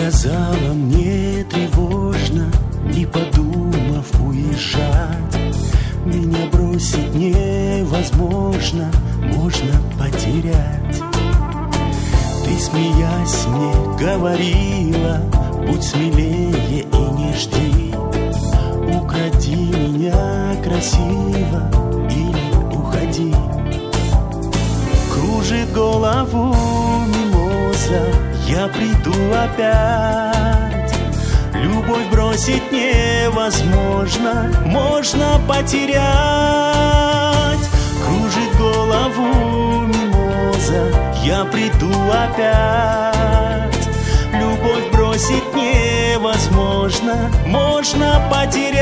сказала мне тревожно, не подумав уезжать. Меня бросить невозможно, можно потерять. Ты, смеясь, мне говорила: будь смелее и не жди, укради меня красиво или уходи. Кружит голову мимоза, я приду опять. Любовь бросить невозможно, можно потерять. Кружит голову мимоза, я приду опять. Любовь бросить невозможно, можно потерять.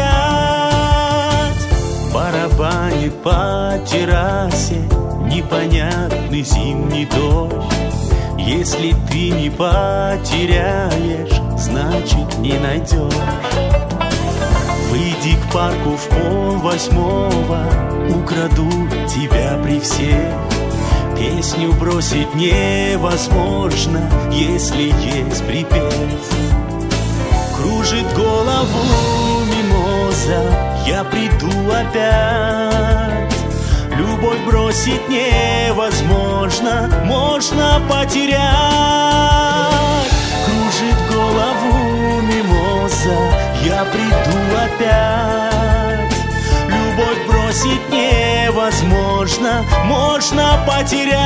Барабанит по террасе непонятный зимний дождь. Если ты не потеряешь, значит не найдешь. Выйди к парку в 7:30, украду тебя при всех. Песню бросить невозможно, если есть припев. Кружит голову мимоза, я приду опять. Любовь бросить невозможно, можно потерять. Кружит голову мимоза, я приду опять. Любовь бросить невозможно, можно потерять.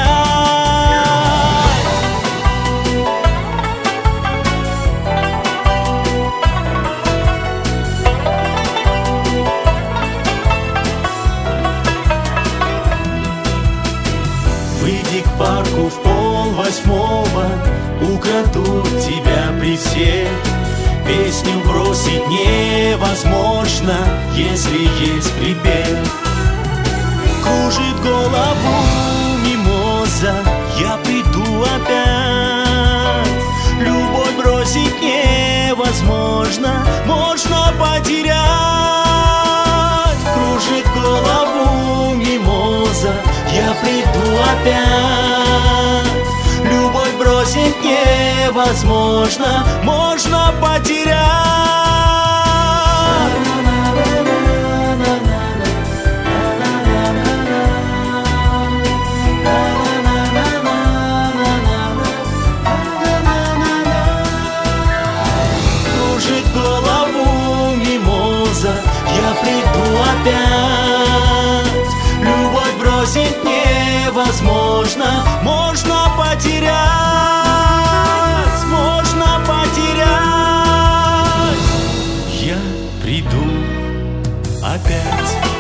Выйди к парку в 7:30, украду тебя при всех. Песню бросить невозможно, если есть припев. Кружит голову мимоза, я приду опять. Любовь бросить невозможно, можно потерять. Кружит голову мимоза, я приду опять. Любовь бросить невозможно, можно потерять. Кружит голову мимоза, я приду опять. Любовь бросить невозможно, можно потерять. Можно потерять. Я приду опять.